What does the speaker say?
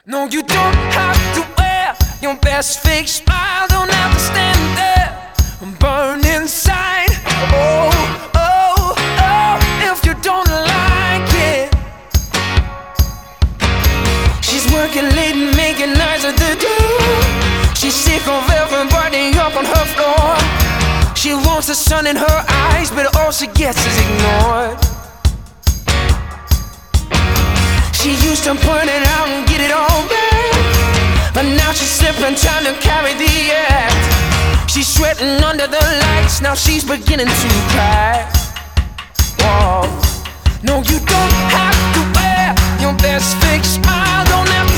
No, you don't have to wear your best fake smile. Don't have to stand there and burn inside. Oh, oh, oh, if you don't like it. She's working late and making nights at the door. She's sick of everybody up on her floor. She wants the sun in her eyes, but all she gets is ignored. She used to point it out and get it all back, but now she's slipping, trying to carry the act. She's sweating under the lights, now she's beginning to cry. Whoa. No, you don't have to wear your best fake smile. Don't have to